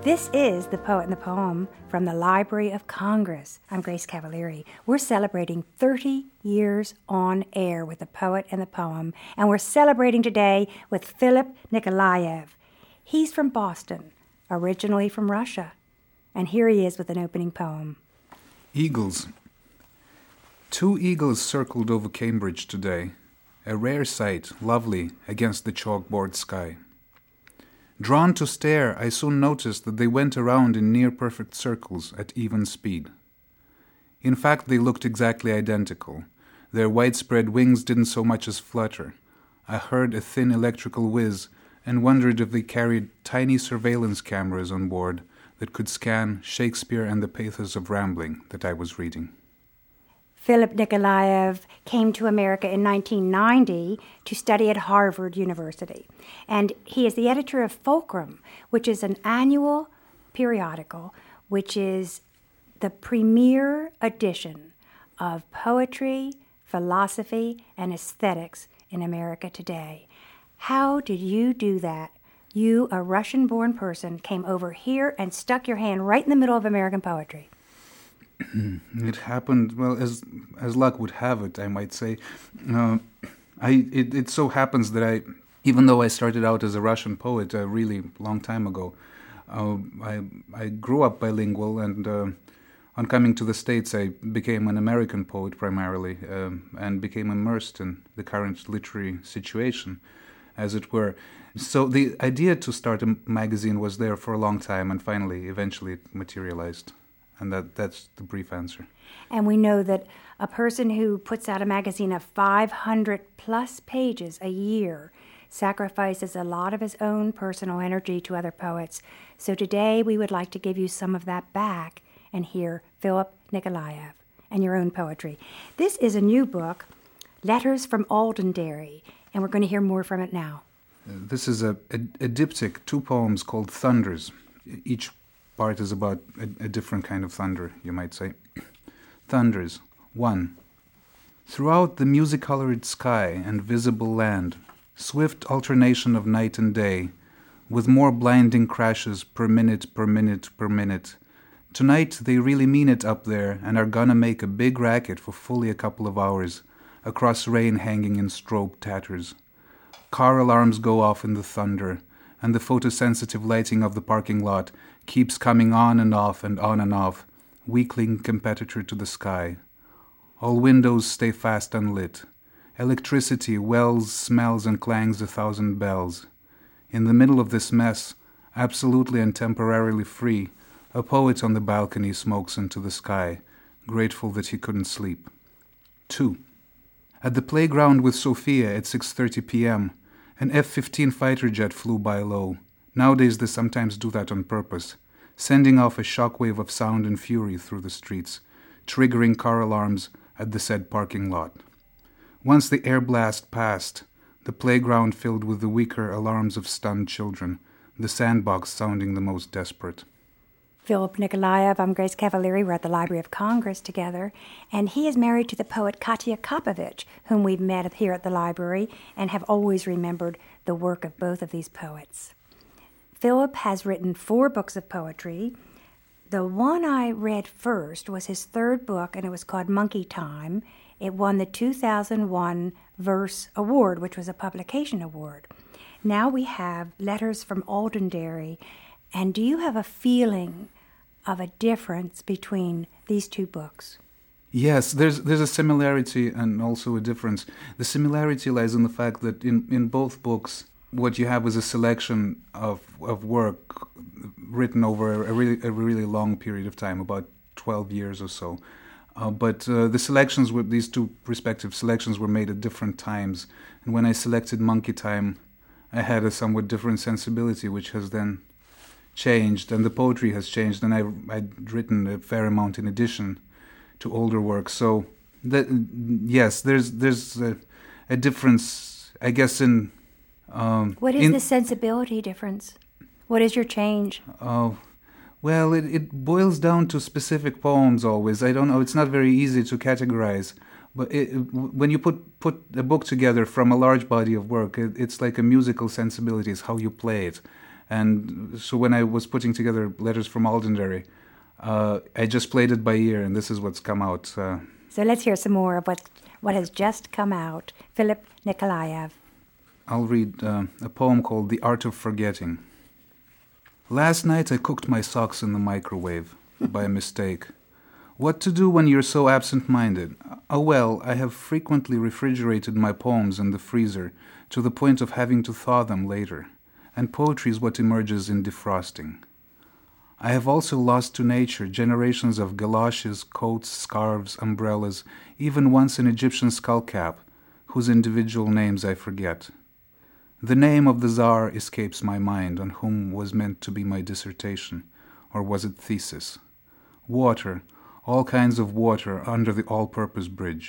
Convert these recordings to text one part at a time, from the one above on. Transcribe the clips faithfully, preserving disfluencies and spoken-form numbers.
This is The Poet and the Poem from the Library of Congress. I'm Grace Cavalieri. We're celebrating thirty years on air with The Poet and the Poem, and we're celebrating today with Philip Nikolaev. He's from Boston, originally from Russia, and here he is with an opening poem. Eagles. Two eagles circled over Cambridge today, a rare sight, lovely against the chalkboard sky. Drawn to stare, I soon noticed that they went around in near-perfect circles at even speed. In fact, they looked exactly identical. Their widespread wings didn't so much as flutter. I heard a thin electrical whiz and wondered if they carried tiny surveillance cameras on board that could scan Shakespeare and the Pathos of Rambling that I was reading. Philip Nikolaev came to America in nineteen ninety to study at Harvard University, and he is the editor of Fulcrum, which is an annual periodical, which is the premier edition of poetry, philosophy, and aesthetics in America today. How did you do that? You, a Russian-born person, came over here and stuck your hand right in the middle of American poetry. It happened, well, as as luck would have it, I might say. Uh, I it, it so happens that I, even though I started out as a Russian poet a really long time ago, uh, I I grew up bilingual, and uh, on coming to the States, I became an American poet primarily, um, and became immersed in the current literary situation, as it were. So the idea to start a magazine was there for a long time, and finally, eventually, it materialized. And that, that's the brief answer. And we know that a person who puts out a magazine of five hundred plus pages a year sacrifices a lot of his own personal energy to other poets. So today we would like to give you some of that back and hear Philip Nikolaev and your own poetry. This is a new book, Letters from Aldenderry, and we're going to hear more from it now. Uh, this is a, a, a diptych, two poems called Thunders. Each part is about a, a different kind of thunder, you might say. Thunders. One. Throughout the music-colored sky and visible land, swift alternation of night and day, with more blinding crashes per minute, per minute, per minute. Tonight they really mean it up there and are gonna make a big racket for fully a couple of hours, across rain hanging in strobe tatters. Car alarms go off in the thunder, and the photosensitive lighting of the parking lot keeps coming on and off and on and off, weakling competitor to the sky. All windows stay fast unlit. Electricity wells, smells, and clangs a thousand bells. In the middle of this mess, absolutely and temporarily free, a poet on the balcony smokes into the sky, grateful that he couldn't sleep. Two. At the playground with Sophia at six thirty p.m., an F fifteen fighter jet flew by low. Nowadays they sometimes do that on purpose, sending off a shockwave of sound and fury through the streets, triggering car alarms at the said parking lot. Once the air blast passed, the playground filled with the weaker alarms of stunned children, the sandbox sounding the most desperate. Philip Nikolaev, I'm Grace Cavalieri. We're at the Library of Congress together, and he is married to the poet Katya Kopovich, whom we've met here at the library and have always remembered the work of both of these poets. Philip has written four books of poetry. The one I read first was his third book, and it was called Monkey Time. It won the two thousand one Verse Award, which was a publication award. Now we have Letters from Aldenderry. And do you have a feeling of a difference between these two books? Yes, there's there's a similarity and also a difference. The similarity lies in the fact that in, in both books, what you have is a selection of of work written over a really a really long period of time, about twelve years or so. Uh, but uh, the selections were these two respective selections were made at different times. And when I selected Monkey Time, I had a somewhat different sensibility, which has then changed, and the poetry has changed, and I I'd written a fair amount in addition to older works. So that yes, there's there's a, a difference, I guess, in. Um, what is in, the sensibility difference? What is your change? Oh, uh, well, it, it boils down to specific poems always. I don't know, it's not very easy to categorize, but it, when you put, put a book together from a large body of work, it, it's like a musical sensibility, it's how you play it. And so when I was putting together Letters from Aldenderry, uh, I just played it by ear, and this is what's come out. Uh, so let's hear some more of what, what has just come out. Philip Nikolaev. I'll read uh, a poem called The Art of Forgetting. Last night I cooked my socks in the microwave, by mistake. What to do when you're so absent-minded? Oh well, I have frequently refrigerated my poems in the freezer to the point of having to thaw them later, and poetry is what emerges in defrosting. I have also lost to nature generations of galoshes, coats, scarves, umbrellas, even once an Egyptian skullcap, whose individual names I forget. The name of the Tsar escapes my mind, on whom was meant to be my dissertation, or was it thesis? Water, all kinds of water under the all-purpose bridge.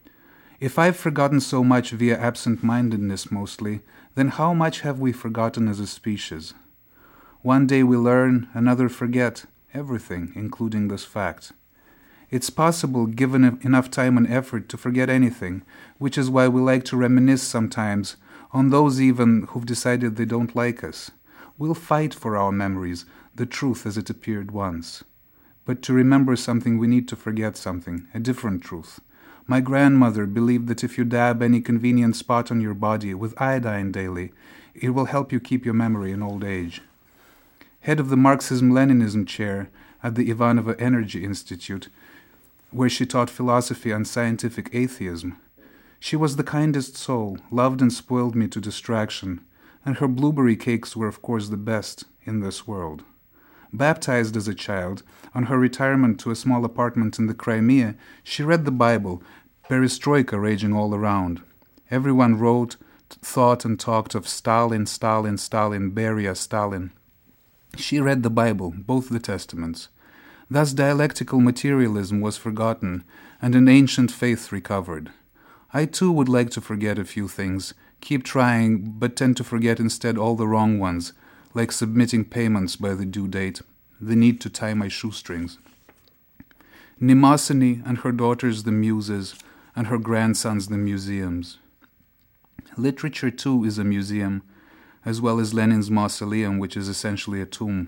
If I've forgotten so much via absent-mindedness mostly, then how much have we forgotten as a species? One day we learn, another forget, everything, including this fact. It's possible, given enough time and effort, to forget anything, which is why we like to reminisce sometimes on those even who've decided they don't like us. We'll fight for our memories, the truth as it appeared once. But to remember something, we need to forget something, a different truth. My grandmother believed that if you dab any convenient spot on your body with iodine daily, it will help you keep your memory in old age. Head of the Marxism-Leninism chair at the Ivanova Energy Institute, where she taught philosophy and scientific atheism. She was the kindest soul, loved and spoiled me to distraction, and her blueberry cakes were of course the best in this world. Baptized as a child, on her retirement to a small apartment in the Crimea, she read the Bible, perestroika raging all around. Everyone wrote, thought and talked of Stalin, Stalin, Stalin, Beria, Stalin. She read the Bible, both the Testaments. Thus dialectical materialism was forgotten, and an ancient faith recovered. I too would like to forget a few things, keep trying, but tend to forget instead all the wrong ones, like submitting payments by the due date, the need to tie my shoestrings. Mnemosyne and her daughters the muses, and her grandsons the museums. Literature too is a museum, as well as Lenin's mausoleum, which is essentially a tomb.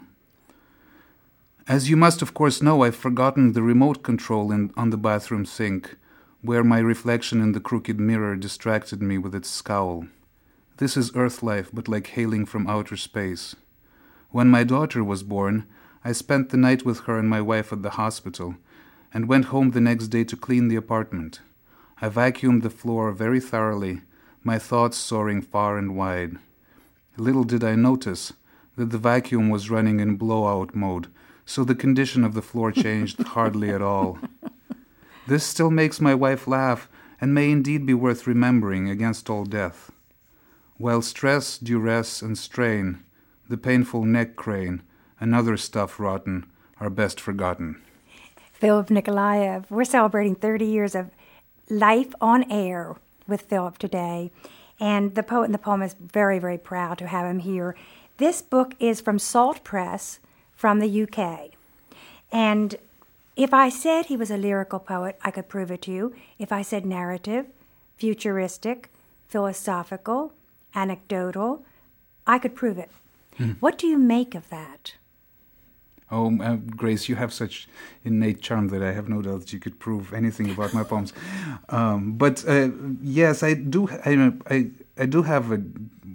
As you must of course know, I've forgotten the remote control in, on the bathroom sink, where my reflection in the crooked mirror distracted me with its scowl. This is earth life, but like hailing from outer space. When my daughter was born, I spent the night with her and my wife at the hospital, and went home the next day to clean the apartment. I vacuumed the floor very thoroughly, my thoughts soaring far and wide. Little did I notice that the vacuum was running in blowout mode, so the condition of the floor changed hardly at all. This still makes my wife laugh, and may indeed be worth remembering against all death. While stress, duress, and strain, the painful neck crane, and other stuff rotten, are best forgotten. Philip Nikolaev, we're celebrating thirty years of life on air with Philip today. And the poet and the poem is very, very proud to have him here. This book is from Salt Press from the U K. And if I said he was a lyrical poet, I could prove it to you. If I said narrative, futuristic, philosophical, anecdotal, I could prove it. Hmm. What do you make of that? Oh, uh, Grace, you have such innate charm that I have no doubt that you could prove anything about my poems. Um, but uh, yes, I do. I, I I do have a,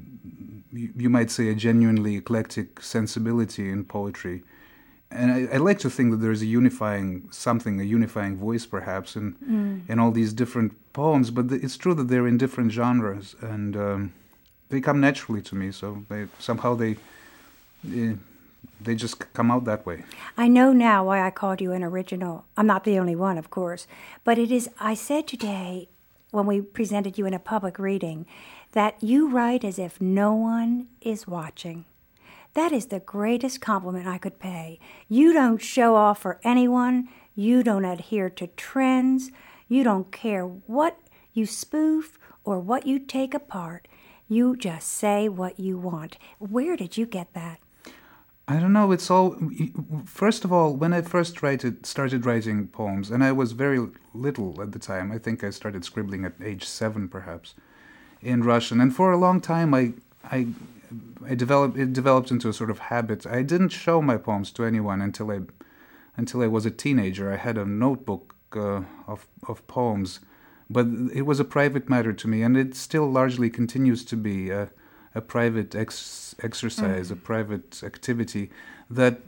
you might say, a genuinely eclectic sensibility in poetry, and I, I like to think that there is a unifying something, a unifying voice, perhaps, in mm. in all these different poems. But the, it's true that they're in different genres, and um, they come naturally to me. So they somehow they. Uh, They just come out that way. I know now why I called you an original. I'm not the only one, of course. But it is, I said today, when we presented you in a public reading, that you write as if no one is watching. That is the greatest compliment I could pay. You don't show off for anyone. You don't adhere to trends. You don't care what you spoof or what you take apart. You just say what you want. Where did you get that? I don't know, it's all... First of all, when I first write, started writing poems, and I was very little at the time, I think I started scribbling at age seven, perhaps, in Russian. And for a long time, I I I developed it developed into a sort of habit. I didn't show my poems to anyone until I until I was a teenager. I had a notebook uh, of of poems, but it was a private matter to me, and it still largely continues to be a, a private ex- exercise, mm. a private activity that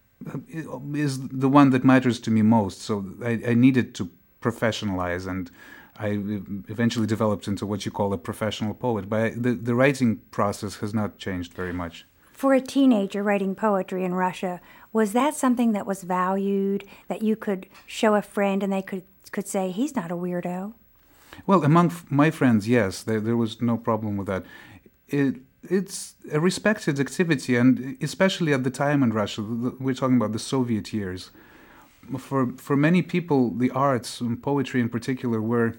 is the one that matters to me most. So I, I needed to professionalize, and I eventually developed into what you call a professional poet. But I, the, the writing process has not changed very much. For a teenager writing poetry in Russia, was that something that was valued, that you could show a friend and they could, could say, he's not a weirdo? Well, among f- my friends, yes, there, there was no problem with that. It, it's a respected activity, and especially at the time in Russia, we're talking about the Soviet years. For for many people, the arts, and poetry in particular, were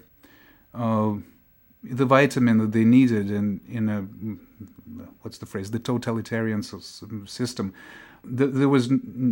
uh, the vitamin that they needed in, in a, what's the phrase, the totalitarian system. There was,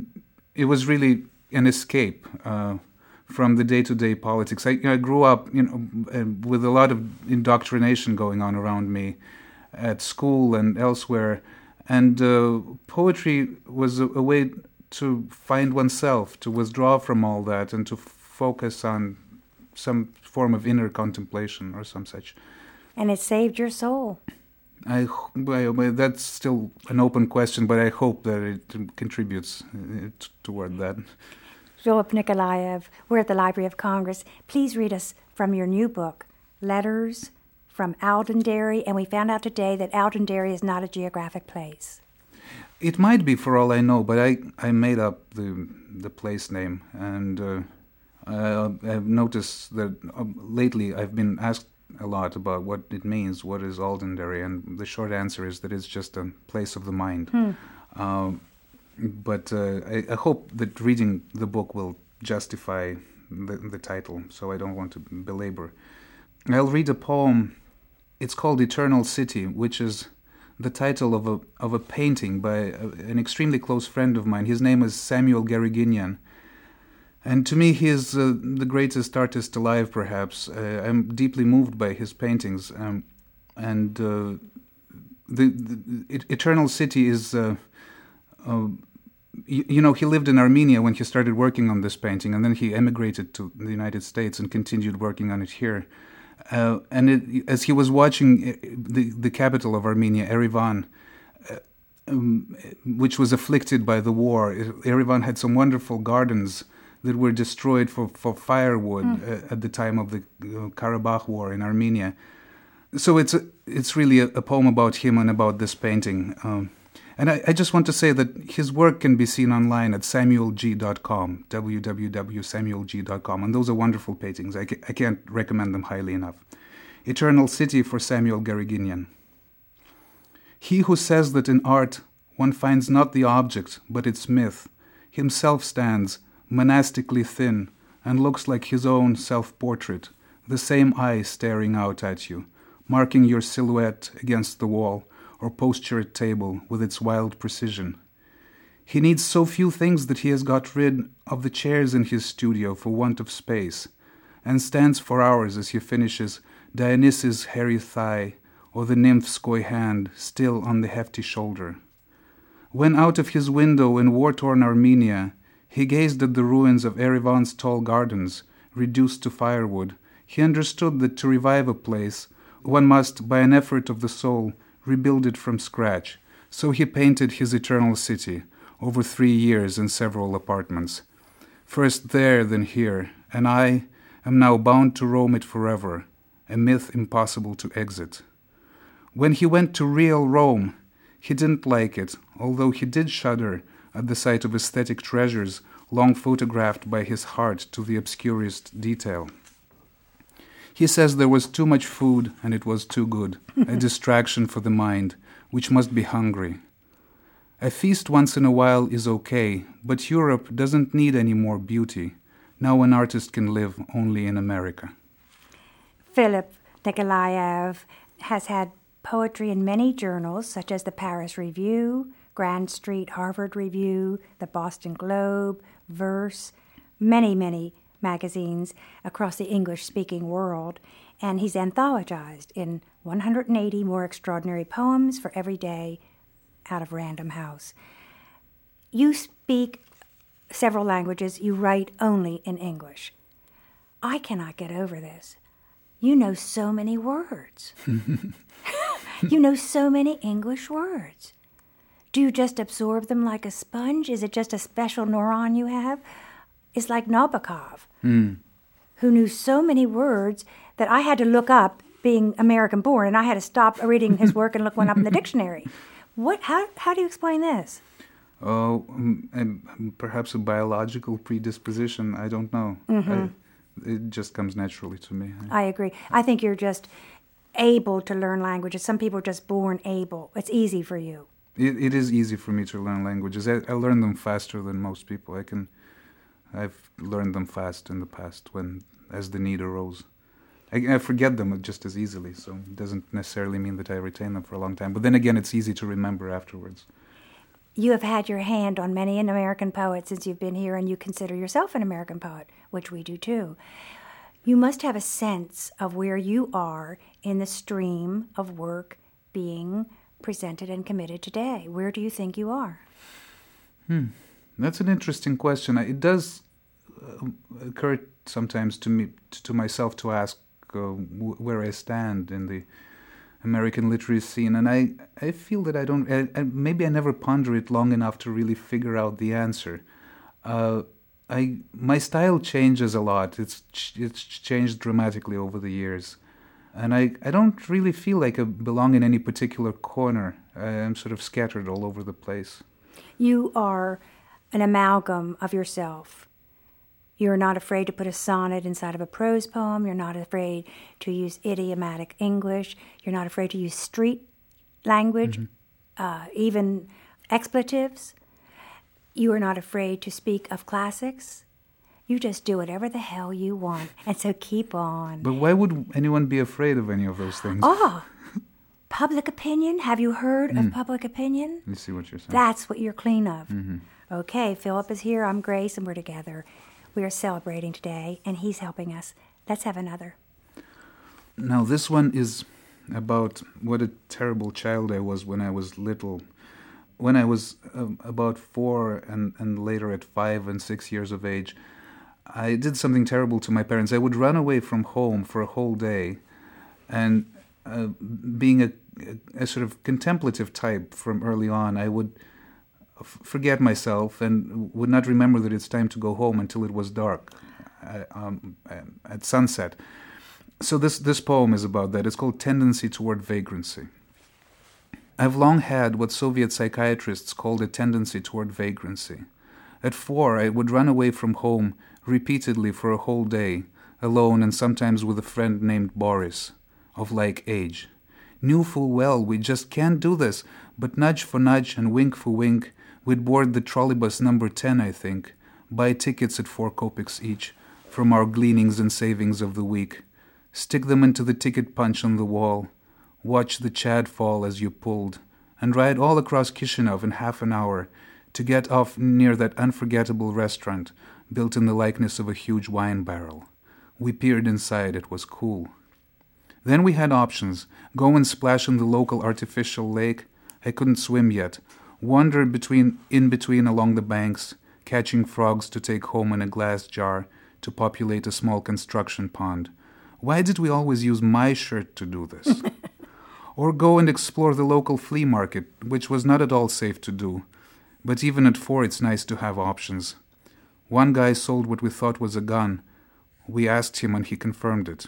it was really an escape uh, from the day-to-day politics. I, I grew up, you know, with a lot of indoctrination going on around me at school and elsewhere, and uh, poetry was a, a way to find oneself, to withdraw from all that, and to f- focus on some form of inner contemplation or some such. And it saved your soul. I, I that's still an open question, but I hope that it contributes t- toward that. Philip Nikolaev, we're at the Library of Congress. Please read us from your new book, Letters from Aldenderry, and we found out today that Aldenderry is not a geographic place. It might be, for all I know, but I, I made up the the place name, and uh, I, I've noticed that uh, lately I've been asked a lot about what it means, what is Aldenderry, and the short answer is that it's just a place of the mind. Hmm. Uh, but uh, I, I hope that reading the book will justify the, the title, so I don't want to belabor. I'll read a poem. It's called Eternal City, which is the title of a of a painting by a, an extremely close friend of mine. His name is Samuel Garaginian, and to me he is uh, the greatest artist alive, perhaps. Uh, I'm deeply moved by his paintings, um, and uh, the, the Eternal City is, uh, uh, you, you know, he lived in Armenia when he started working on this painting, and then he emigrated to the United States and continued working on it here. Uh, and it, as he was watching the, the capital of Armenia, Yerevan, uh, um, which was afflicted by the war, Yerevan had some wonderful gardens that were destroyed for, for firewood mm. uh, at the time of the uh, Karabakh War in Armenia. So it's a, it's really a, a poem about him and about this painting. Um, and I, I just want to say that his work can be seen online at samuel g dot com, w w w dot samuel g dot com, and those are wonderful paintings. I, ca- I can't recommend them highly enough. Eternal City for Samuel Garaginian. He who says that in art one finds not the object but its myth, himself stands monastically thin and looks like his own self-portrait, the same eye staring out at you, marking your silhouette against the wall or posturate table with its wild precision. He needs so few things that he has got rid of the chairs in his studio for want of space, and stands for hours as he finishes Dionysus' hairy thigh or the nymph's coy hand still on the hefty shoulder. When out of his window in war-torn Armenia he gazed at the ruins of Yerevan's tall gardens, reduced to firewood, he understood that to revive a place one must, by an effort of the soul, rebuild it from scratch. So he painted his Eternal City over three years in several apartments. First there, then here, and I am now bound to roam it forever, a myth impossible to exit. When he went to real Rome, he didn't like it, although he did shudder at the sight of aesthetic treasures long photographed by his heart to the obscurest detail. He says there was too much food and it was too good, a distraction for the mind, which must be hungry. A feast once in a while is okay, but Europe doesn't need any more beauty. Now an artist can live only in America. Philip Nikolaev has had poetry in many journals, such as the Paris Review, Grand Street Harvard Review, the Boston Globe, Verse, many, many magazines across the English-speaking world. and he's anthologized in one hundred eighty more extraordinary poems for every day out of Random House. You speak several languages. You write only in English. I cannot get over this. You know so many words. You know so many English words. Do you just absorb them like a sponge? Is it just a special neuron you have? It's like Nabokov, Mm. who knew so many words that I had to look up, being American-born, and I had to stop reading his work and look one up in the dictionary. What? How, how do you explain this? Oh, um, and perhaps a biological predisposition. I don't know. Mm-hmm. I, it just comes naturally to me. I agree. I think you're just able to learn languages. Some people are just born able. It's easy for you. It, it is easy for me to learn languages. I, I learn them faster than most people. I can, I've learned them fast in the past when, as the need arose. I, I forget them just as easily, so it doesn't necessarily mean that I retain them for a long time. But then again, it's easy to remember afterwards. You have had your hand on many an American poet since you've been here, and you consider yourself an American poet, which we do too. You must have a sense of where you are in the stream of work being presented and committed today. Where do you think you are? Hmm. That's an interesting question. It does uh, occur sometimes to me, to myself, to ask uh, w- where I stand in the American literary scene, and I, I feel that I don't, I, I, maybe I never ponder it long enough to really figure out the answer. Uh, I my style changes a lot. It's it's changed dramatically over the years, and I, I don't really feel like I belong in any particular corner. I'm sort of scattered all over the place. You are an amalgam of yourself. You're not afraid to put a sonnet inside of a prose poem. You're not afraid to use idiomatic English. You're not afraid to use street language, mm-hmm. uh, even expletives. You are not afraid to speak of classics. You just do whatever the hell you want, and so keep on. But why would anyone be afraid of any of those things? Oh, public opinion? Have you heard mm. of public opinion? You see what you're saying. That's what you're clean of. Mm-hmm. Okay, Philip is here. I'm Grace, and we're together. We are celebrating today, and he's helping us. Let's have another. Now, this one is about what a terrible child I was when I was little. When I was um, about four and, and later at five and six years of age, I did something terrible to my parents. I would run away from home for a whole day, and uh, being a, a, a sort of contemplative type from early on, I would f- forget myself and would not remember that it's time to go home until it was dark uh, um, at sunset. So this, this poem is about that. It's called Tendency Toward Vagrancy. I've long had what Soviet psychiatrists called a tendency toward vagrancy. At four, I would run away from home repeatedly for a whole day, alone and sometimes with a friend named Boris, of like age. Knew full well we just can't do this, but nudge for nudge and wink for wink, we'd board the trolleybus number ten, I think, buy tickets at four kopecks each, from our gleanings and savings of the week, stick them into the ticket punch on the wall, watch the Chad fall as you pulled, and ride all across Kishinev in half an hour to get off near that unforgettable restaurant built in the likeness of a huge wine barrel. We peered inside. It was cool. Then we had options. Go and splash in the local artificial lake. I couldn't swim yet. Wander between, in between along the banks, catching frogs to take home in a glass jar to populate a small construction pond. Why did we always use my shirt to do this? Or go and explore the local flea market, which was not at all safe to do. But even at four, it's nice to have options. One guy sold what we thought was a gun. We asked him and he confirmed it.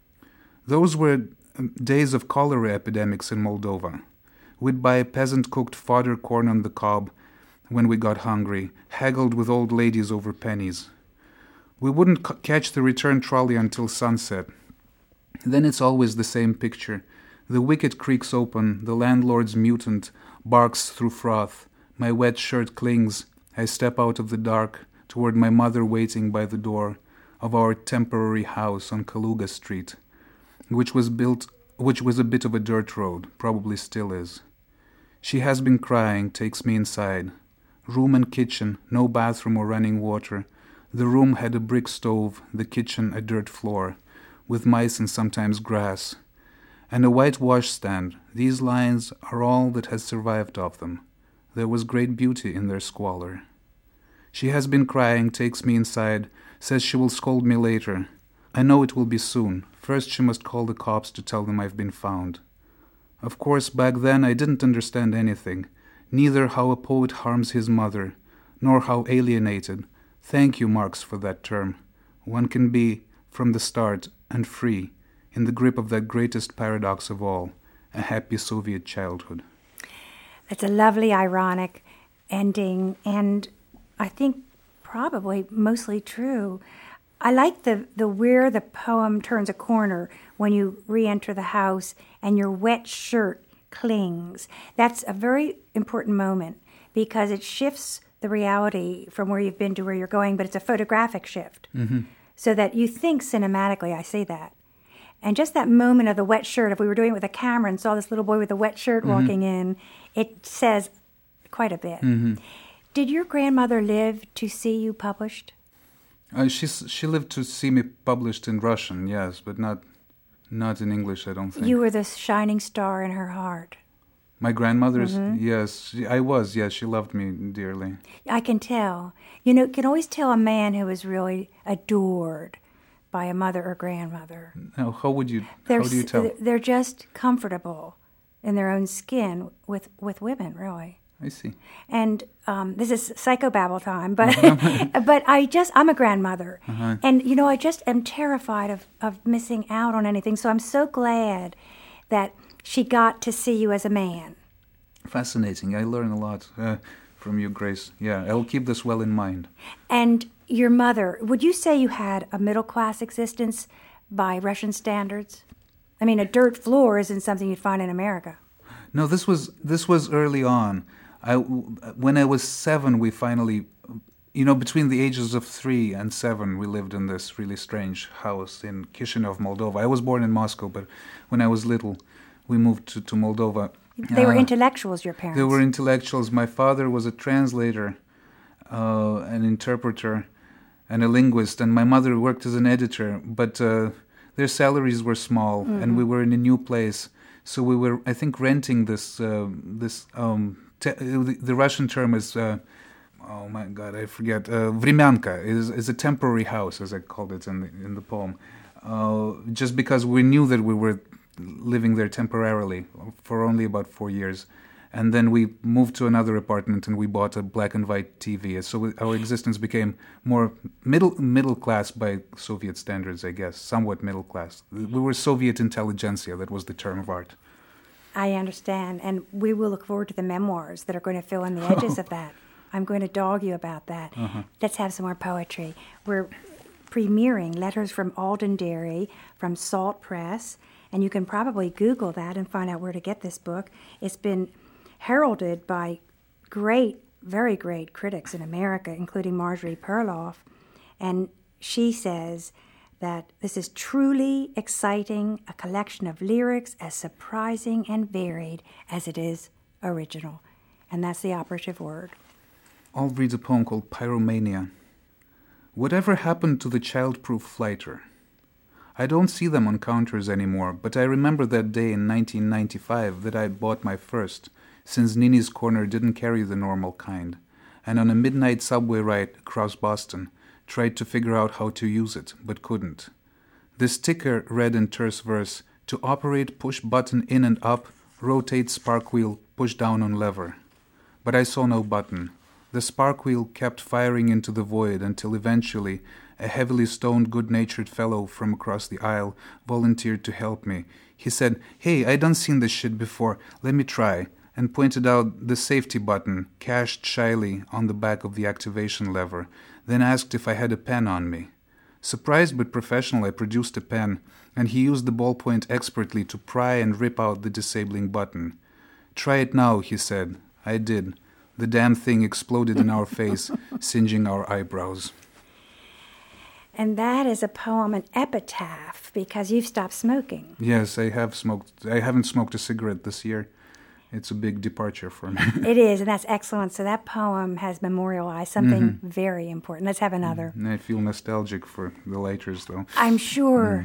Those were days of cholera epidemics in Moldova. We'd buy peasant-cooked fodder corn on the cob when we got hungry, haggled with old ladies over pennies. We wouldn't c- catch the return trolley until sunset. Then it's always the same picture. The wicket creaks open, the landlord's mutant barks through froth. My wet shirt clings. I step out of the dark toward my mother waiting by the door of our temporary house on Kaluga Street, which was built, which was a bit of a dirt road, probably still is. She has been crying, takes me inside. Room and kitchen, no bathroom or running water. The room had a brick stove, the kitchen a dirt floor. with mice and sometimes grass, and a white washstand. These lines are all that has survived of them. There was great beauty in their squalor. She has been crying, takes me inside, says she will scold me later. I know it will be soon. First she must call the cops to tell them I've been found. Of course, back then I didn't understand anything, neither how a poet harms his mother, nor how alienated. Thank you, Marx, for that term. One can be, from the start, and free, in the grip of that greatest paradox of all, a happy Soviet childhood. It's a lovely, ironic ending, and I think probably mostly true. I like the, the where the poem turns a corner when you re-enter the house and your wet shirt clings. That's a very important moment because it shifts the reality from where you've been to where you're going, but it's a photographic shift. Mm-hmm. So that you think cinematically, I say that. And just that moment of the wet shirt, if we were doing it with a camera and saw this little boy with a wet shirt mm-hmm. walking in, it says quite a bit. Mm-hmm. Did your grandmother live to see you published? Uh, she's, she lived to see me published in Russian, yes, but not not in English, I don't think. You were the shining star in her heart. My grandmother's, mm-hmm. yes, I was, yes, she loved me dearly. I can tell. You know, you can always tell a man who is really adored by a mother or grandmother. Now, how would you, they're, how do you tell? They're just comfortable in their own skin with, with women, really. I see. And um, this is psychobabble time, but but I just, I'm a grandmother. Uh-huh. And, you know, I just am terrified of, of missing out on anything. So I'm so glad that she got to see you as a man. Fascinating. I learn a lot uh, from you, Grace. Yeah, I'll keep this well in mind. And your mother, would you say you had a middle-class existence by Russian standards? I mean, a dirt floor isn't something you'd find in America. No, this was this was early on. I, when I was seven, we finally, you know, between the ages of three and seven, we lived in this really strange house in Chisinau, Moldova. I was born in Moscow, but when I was little, we moved to, to Moldova. They were uh, intellectuals, your parents. They were intellectuals. My father was a translator, uh, an interpreter, and a linguist, and my mother worked as an editor, but uh, their salaries were small, mm-hmm. and we were in a new place. So we were, I think, renting this, uh, this um, te- the, the Russian term is, uh, oh my God, I forget, uh, Vremyanka, is is a temporary house, as I called it in the, in the poem, uh, just because we knew that we were living there temporarily for only about four years. And then we moved to another apartment and we bought a black and white T V. So our existence became more middle middle class by Soviet standards, I guess, somewhat middle class. We were Soviet intelligentsia, that was the term of art. I understand, and we will look forward to the memoirs that are going to fill in the edges of that. I'm going to dog you about that. Uh-huh. Let's have some more poetry. We're premiering Letters from Alden Dairy from Salt Press, and you can probably Google that and find out where to get this book. It's been heralded by great, very great critics in America, including Marjorie Perloff, and she says that this is truly exciting, a collection of lyrics as surprising and varied as it is original. And that's the operative word. I'll read a poem called Pyromania. Whatever happened to the child-proof flighter? I don't see them on counters anymore, but I remember that day in nineteen ninety-five that I bought my first, since Nini's Corner didn't carry the normal kind, and on a midnight subway ride across Boston, tried to figure out how to use it, but couldn't. The sticker read in terse verse, to operate push button in and up, rotate spark wheel, push down on lever. But I saw no button. The spark wheel kept firing into the void until eventually a heavily stoned, good-natured fellow from across the aisle volunteered to help me. He said, "Hey, I done seen this shit before, let me try," and pointed out the safety button, cached shyly on the back of the activation lever, then asked if I had a pen on me. Surprised but professional, I produced a pen, and he used the ballpoint expertly to pry and rip out the disabling button. "Try it now," he said. I did. The damn thing exploded in our face, singeing our eyebrows. And that is a poem, an epitaph, because you've stopped smoking. Yes, I have smoked. I haven't smoked a cigarette this year. It's a big departure for me. It is, and that's excellent. So that poem has memorialized something mm-hmm. very important. Let's have another. Mm, I feel nostalgic for the lighters, though. I'm sure. Mm.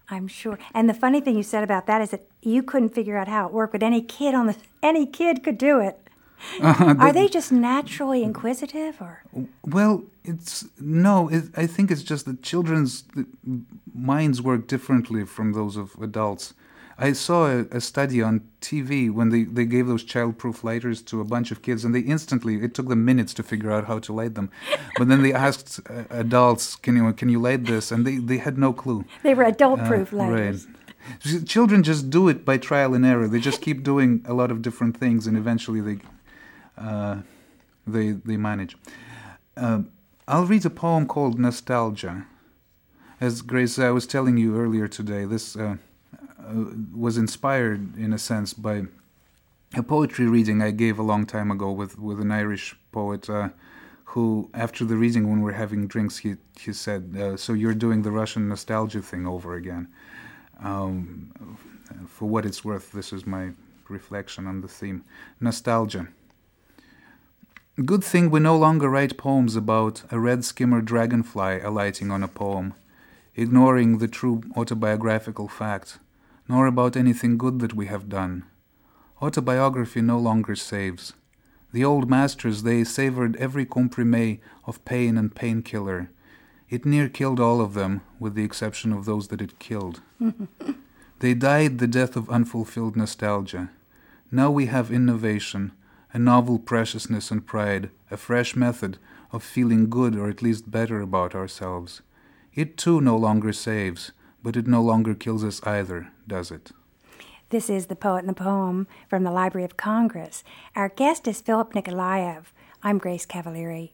I'm sure. And the funny thing you said about that is that you couldn't figure out how it worked, but any kid on the any kid could do it. Uh, Are they just naturally inquisitive, or? Well, it's no. It, I think it's just that children's minds work differently from those of adults. I saw a, a study on T V when they, they gave those child-proof lighters to a bunch of kids, and they instantly, it took them minutes to figure out how to light them. But then they asked uh, adults, can you can you light this? And they, they had no clue. They were adult-proof uh, lighters. Right. Children just do it by trial and error. They just keep doing a lot of different things, and eventually they uh, they they manage. Uh, I'll read a poem called Nostalgia. As Grace, I was telling you earlier today, this... Uh, Uh, was inspired, in a sense, by a poetry reading I gave a long time ago with, with an Irish poet uh, who, after the reading, when we were having drinks, he, he said, uh, so you're doing the Russian nostalgia thing over again. Um, for what it's worth, this is my reflection on the theme. Nostalgia. Good thing we no longer write poems about a red skimmer dragonfly alighting on a poem, ignoring the true autobiographical fact, nor about anything good that we have done. Autobiography no longer saves. The old masters, they savored every comprimé of pain and painkiller. It near killed all of them, with the exception of those that it killed. They died the death of unfulfilled nostalgia. Now we have innovation, a novel preciousness and pride, a fresh method of feeling good or at least better about ourselves. It too no longer saves, but it no longer kills us either, does it? This is The Poet and the Poem from the Library of Congress. Our guest is Philip Nikolaev. I'm Grace Cavalieri.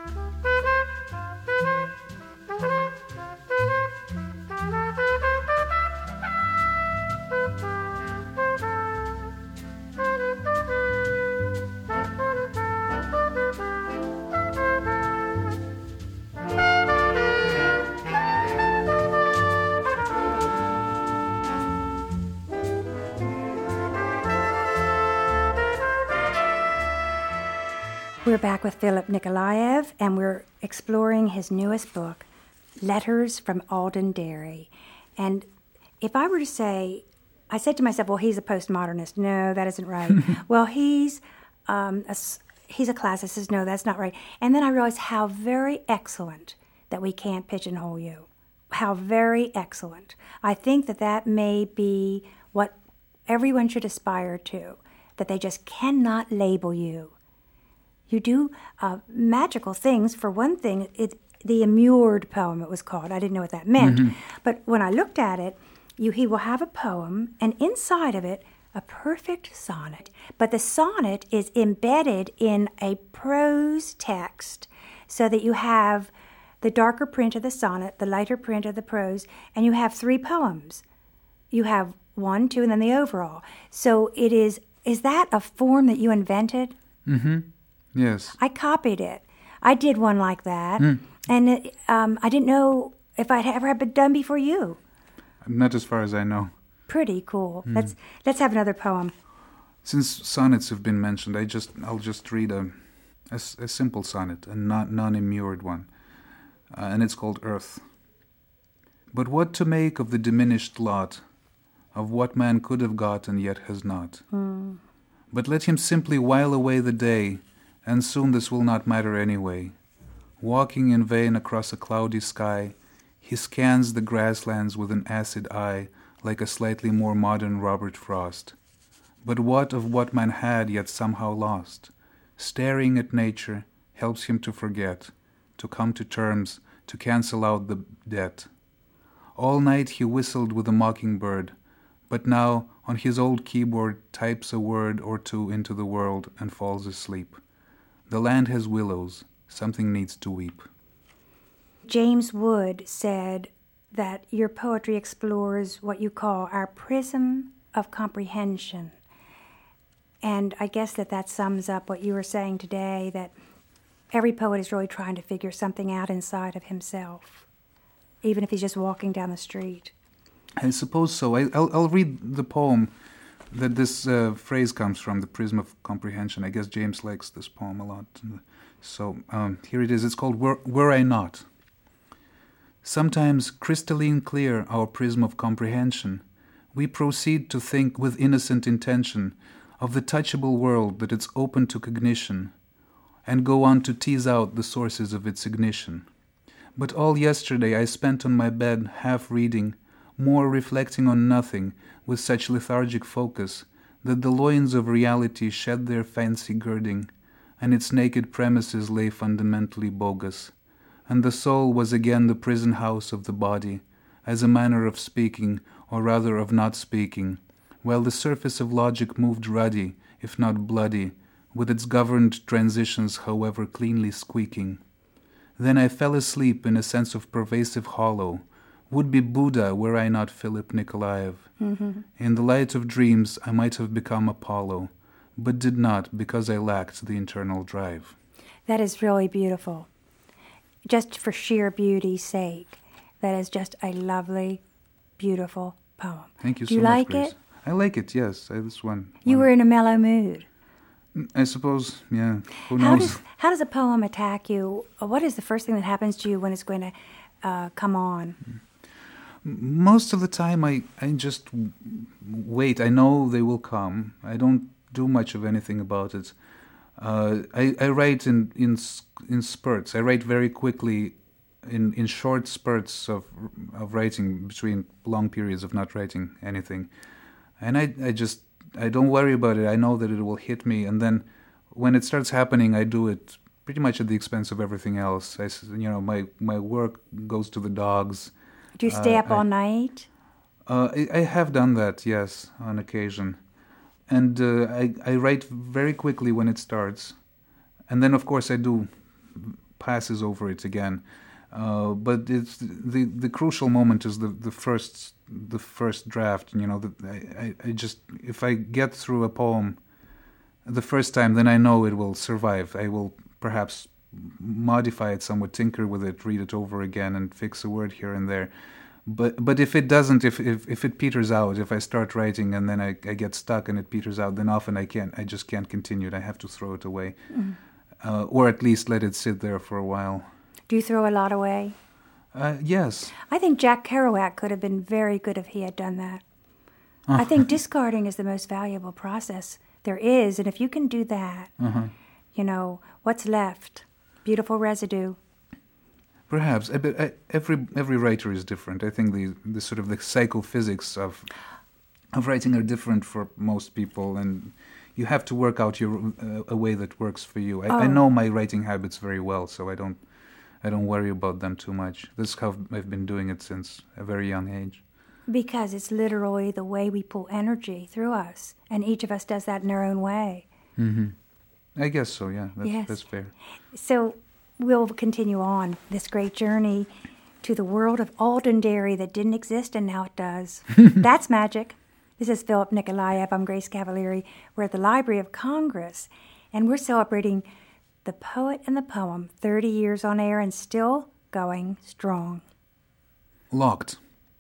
We're back with Philip Nikolaev, and we're exploring his newest book, Letters from Alden Derry. And if I were to say, I said to myself, well, he's a postmodernist. No, that isn't right. Well, he's um, a, he's a classicist. No, that's not right. And then I realized how very excellent that we can't pigeonhole you. How very excellent. I think that that may be what everyone should aspire to, that they just cannot label you. You do uh, magical things. For one thing, it, the immured poem, it was called. I didn't know what that meant. Mm-hmm. But when I looked at it, you, he will have a poem, and inside of it, a perfect sonnet. But the sonnet is embedded in a prose text so that you have the darker print of the sonnet, the lighter print of the prose, and you have three poems. You have one, two, and then the overall. So it is, is that a form that you invented? Mm-hmm. Yes. I copied it. I did one like that, mm. and it, um, I didn't know if I'd ever had been done before you. Not as far as I know. Pretty cool. Mm. Let's let's have another poem. Since sonnets have been mentioned, I just I'll just read a a, a simple sonnet, a non non-immured one, uh, and it's called Earth. But what to make of the diminished lot of what man could have got and yet has not? Mm. But let him simply while away the day. And soon this will not matter anyway. Walking in vain across a cloudy sky, he scans the grasslands with an acid eye, like a slightly more modern Robert Frost. But what of what man had yet somehow lost? Staring at nature helps him to forget, to come to terms, to cancel out the debt. All night he whistled with a mockingbird, but now on his old keyboard types a word or two into the world and falls asleep. The land has willows. Something needs to weep. James Wood said that your poetry explores what you call our prism of comprehension. And I guess that that sums up what you were saying today, that every poet is really trying to figure something out inside of himself, even if he's just walking down the street. I suppose so. I, I'll, I'll read the poem that this uh, phrase comes from, the prism of comprehension. I guess James likes this poem a lot. So um, here it is. It's called Were, Were I Not? Sometimes crystalline clear our prism of comprehension, we proceed to think with innocent intention of the touchable world that it's open to cognition, and go on to tease out the sources of its ignition. But all yesterday I spent on my bed half reading, more reflecting on nothing, with such lethargic focus, that the loins of reality shed their fancy girding, and its naked premises lay fundamentally bogus, and the soul was again the prison house of the body, as a manner of speaking, or rather of not speaking, while the surface of logic moved ruddy, if not bloody, with its governed transitions however cleanly squeaking. Then I fell asleep in a sense of pervasive hollow, would be Buddha were I not Philip Nikolaev. Mm-hmm. In the light of dreams I might have become Apollo, but did not because I lacked the internal drive. That is really beautiful. Just for sheer beauty's sake, that is just a lovely, beautiful poem. Thank you Do so you much, like Grace. it? I like it, yes. I, this one. You one. were in a mellow mood. I suppose, yeah. Who How knows? does how does a poem attack you? What is the first thing that happens to you when it's going to uh, come on? Most of the time I, I just wait. I know they will come. I don't do much of anything about it. Uh, I, I write in, in in spurts. I write very quickly in, in short spurts of of writing between long periods of not writing anything. And I, I just, I don't worry about it. I know that it will hit me. And then when it starts happening, I do it pretty much at the expense of everything else. I, you know, my, my work goes to the dogs. Do you stay Uh, up all I- night? Uh, I, I have done that, yes, on occasion. And uh, I, I write very quickly when it starts. And then, of course, I do passes over it again. Uh, but it's the the crucial moment is the, the first the first draft. You know, the, I, I I just if I get through a poem the first time, then I know it will survive. I will perhaps modify it somewhat, tinker with it, read it over again, and fix a word here and there. But but if it doesn't, if if, if it peters out, if I start writing and then I, I get stuck and it peters out, then often I can't. I just can't continue it. I have to throw it away, Mm. uh, or at least let it sit there for a while. Do you throw a lot away? Uh, yes. I think Jack Kerouac could have been very good if he had done that. I think discarding is the most valuable process there is, and if you can do that, Uh-huh. you know, what's left? Beautiful residue. Perhaps I, but I, every every writer is different. I think the, the sort of the psychophysics of of writing are different for most people, and you have to work out your uh, a way that works for you. I, I Oh. know my writing habits very well, so I don't I don't worry about them too much. That's how I've been doing it since a very young age. Because it's literally the way we pull energy through us, and each of us does that in our own way. Mm-hmm. I guess so. Yeah, that's, Yes. that's fair. So we'll continue on this great journey to the world of Alden Dairy that didn't exist and now it does. That's magic. This is Philip Nikolaev. I'm Grace Cavalieri. We're at the Library of Congress, and we're celebrating The Poet and the Poem, thirty years on air and still going strong. Locked.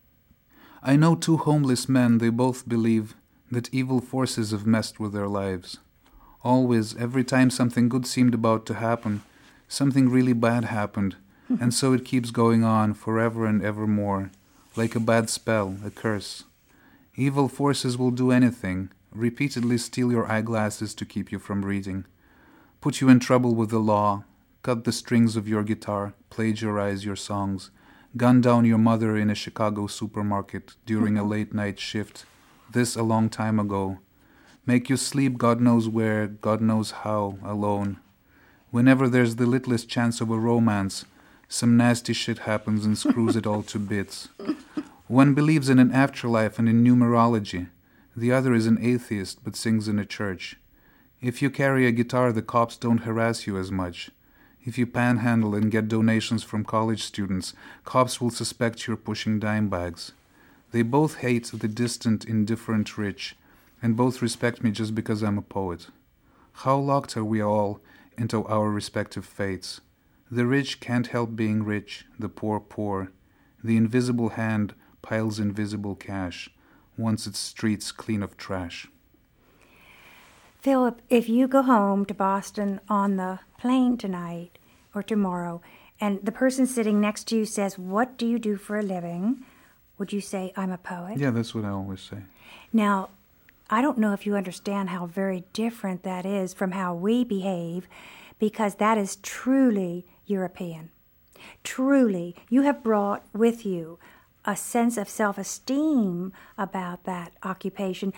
I know two homeless men, they both believe that evil forces have messed with their lives. Always, every time something good seemed about to happen, something really bad happened, and so it keeps going on forever and ever more, like a bad spell, a curse. Evil forces will do anything, repeatedly steal your eyeglasses to keep you from reading, put you in trouble with the law, cut the strings of your guitar, plagiarize your songs, gun down your mother in a Chicago supermarket during a late-night shift, this a long time ago, make you sleep God knows where, God knows how, alone. Whenever there's the littlest chance of a romance, some nasty shit happens and screws it all to bits. One believes in an afterlife and in numerology. The other is an atheist but sings in a church. If you carry a guitar, the cops don't harass you as much. If you panhandle and get donations from college students, cops will suspect you're pushing dime bags. They both hate the distant, indifferent rich, and both respect me just because I'm a poet. How locked are we all into our respective fates? The rich can't help being rich, the poor poor. The invisible hand piles invisible cash, once its streets clean of trash. Philip, if you go home to Boston on the plane tonight or tomorrow, and the person sitting next to you says, "What do you do for a living?" Would you say, "I'm a poet"? Yeah, that's what I always say. Now, I don't know if you understand how very different that is from how we behave, because that is truly European. Truly, you have brought with you a sense of self-esteem about that occupation.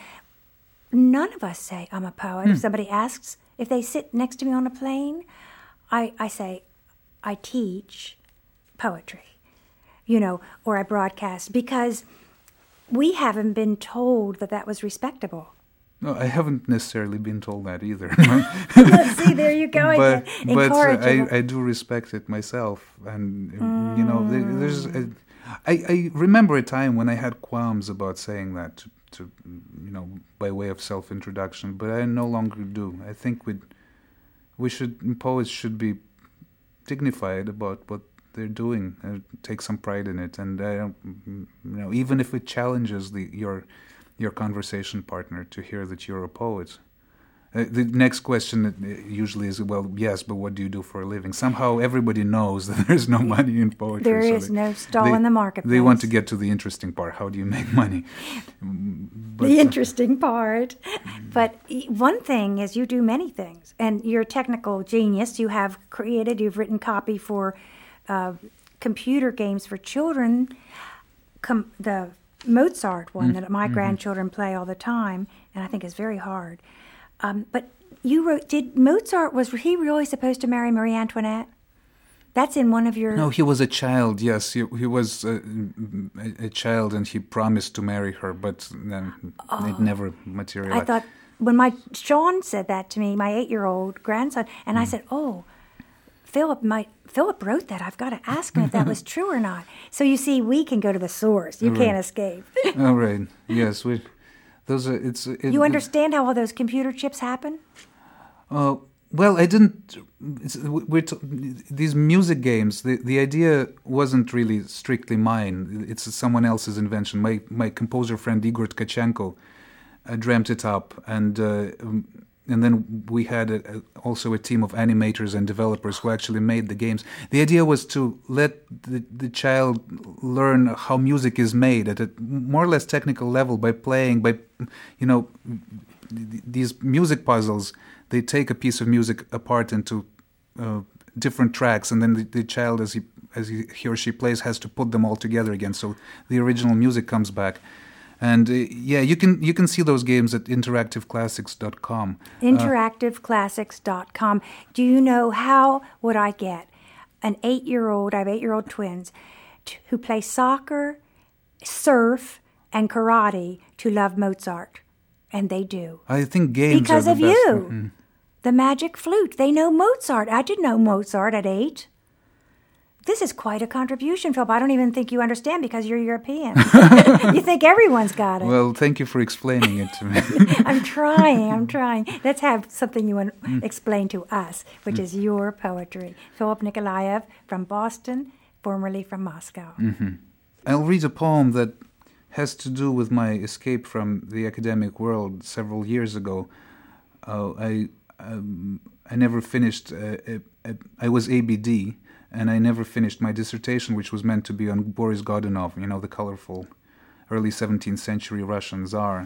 None of us say, "I'm a poet." Hmm. If somebody asks, if they sit next to me on a plane, I, I say, "I teach poetry," you know, or I broadcast, because we haven't been told that that was respectable. No, I haven't necessarily been told that either. See, there you go but again. but uh, Incorrigible. I, I do respect it myself, and mm. you know, there, there's. A, I, I remember a time when I had qualms about saying that to, to you know, by way of self-introduction, but I no longer do. I think we we should poets should be dignified about what they're doing, and take some pride in it, and I don't, you know, even if it challenges the your your conversation partner to hear that you're a poet. Uh, the next question usually is, well, yes, but what do you do for a living? Somehow everybody knows that there's no money in poetry. There so is they, no stall they, in the marketplace. They want to get to the interesting part. How do you make money? But, the interesting part. But one thing is you do many things, and you're a technical genius. You have created, you've written copy for uh, computer games for children. Com- the Mozart one mm-hmm. that my mm-hmm. grandchildren play all the time, and I think is very hard. Um, but you wrote, did Mozart, was he really supposed to marry Marie Antoinette? That's in one of your... No, he was a child, yes. He, he was a, a, a child, and he promised to marry her, but um, oh, it never materialized. I thought, when my Sean said that to me, my eight-year-old grandson, and mm. I said, oh, Philip might, Philip wrote that. I've got to ask him if that was true or not. So you see, we can go to the source. You all can't right. escape. All right, yes, we... Those are, it's, it, you understand how all those computer chips happen? Uh, well, I didn't. It's, we're t- these music games. The the idea wasn't really strictly mine. It's someone else's invention. My my composer friend Igor Tkachenko uh, dreamt it up, and uh, and then we had a, a, also a team of animators and developers who actually made the games. The idea was to let the, the child learn how music is made at a more or less technical level by playing, by, you know, these music puzzles. They take a piece of music apart into uh, different tracks, and then the, the child, as he as he, he or she plays, has to put them all together again. So the original music comes back. And uh, yeah, you can you can see those games at interactive classics dot com. interactive classics dot com. Do you know how would I get an eight-year-old, I have eight-year-old twins, t- who play soccer, surf, and karate to love Mozart? And they do. I think games because are the of best. you. Mm-hmm. The magic flute. They know Mozart. I didn't know Mozart at eight. This is quite a contribution, Philip. I don't even think you understand because you're European. You think everyone's got it. Well, thank you for explaining it to me. I'm trying, I'm trying. Let's have something you want to mm. explain to us, which mm. is your poetry. Philip Nikolaev from Boston, formerly from Moscow. Mm-hmm. I'll read a poem that has to do with my escape from the academic world several years ago. Uh, I um, I never finished, uh, a, a, I was A B D, and I never finished my dissertation, which was meant to be on Boris Godunov, you know, the colorful early seventeenth century Russian Tsar.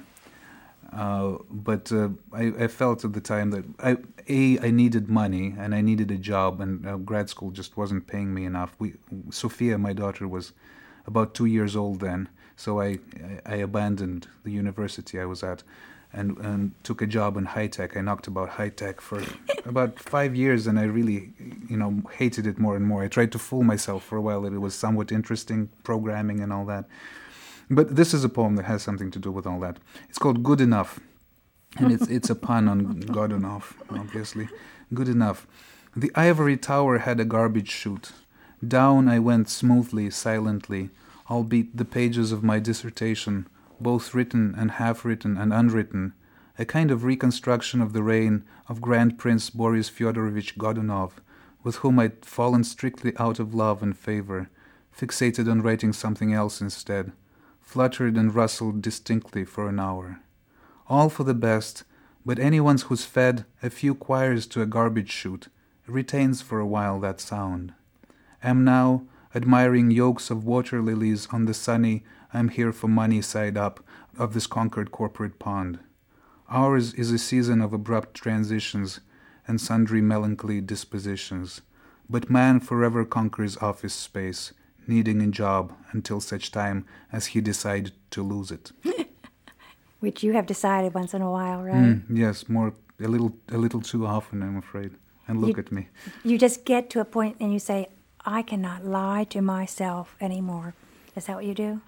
Uh, but uh, I, I felt at the time that, I, A, I needed money, and I needed a job, and uh, grad school just wasn't paying me enough. We, Sophia, my daughter, was about two years old then, so I, I abandoned the university I was at and, and took a job in high-tech. I knocked about high-tech for about five years, and I really, you know, hated it more and more. I tried to fool myself for a while that it was somewhat interesting, programming and all that. But this is a poem that has something to do with all that. It's called Good Enough, and it's it's a pun on Godunov, obviously. Good enough. The ivory tower had a garbage chute. Down I went smoothly, silently, albeit the pages of my dissertation, both written and half-written and unwritten, a kind of reconstruction of the reign of Grand Prince Boris Fyodorovich Godunov, with whom I'd fallen strictly out of love and favor, fixated on writing something else instead, fluttered and rustled distinctly for an hour. All for the best, but anyone who's fed a few quires to a garbage chute retains for a while that sound. Am now admiring yolks of water lilies on the sunny I'm here for money side up of this conquered corporate pond. Ours is a season of abrupt transitions and sundry melancholy dispositions, but man forever conquers office space, needing a job until such time as he decide to lose it. Which you have decided once in a while, right? Mm, yes, more a little a little too often, I'm afraid. And look you, at me. You just get to a point and you say, I cannot lie to myself anymore. Is that what you do?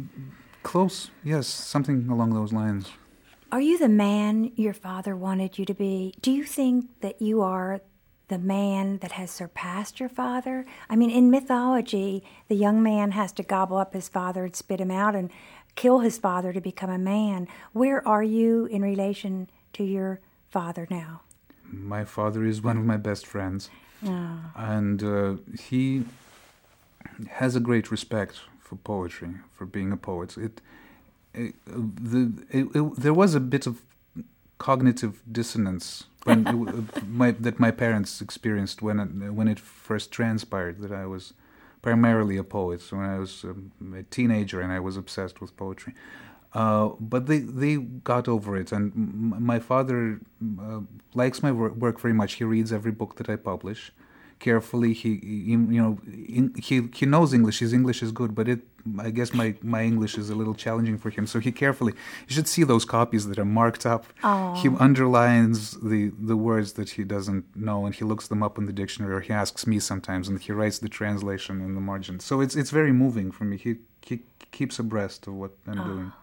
Close, yes, something along those lines. Are you the man your father wanted you to be? Do you think that you are the man that has surpassed your father? I mean, in mythology, the young man has to gobble up his father and spit him out and kill his father to become a man. Where are you in relation to your father now? My father is one of my best friends. Oh. And uh, he has a great respect for poetry, for being a poet. It, it, the, it, it, there was a bit of cognitive dissonance when it, my, that my parents experienced when it, when it first transpired that I was primarily a poet. So when I was um, a teenager and I was obsessed with poetry. Uh, but they, they got over it, and m- my father uh, likes my wor- work very much. He reads every book that I publish carefully. He, he you know, in, he he knows English. His English is good, but it I guess my, my English is a little challenging for him. So he carefully, you should see those copies that are marked up. Aww. He underlines the, the words that he doesn't know, and he looks them up in the dictionary, or he asks me sometimes, and he writes the translation in the margin. So it's it's very moving for me. He he keeps abreast of what I'm Aww. doing.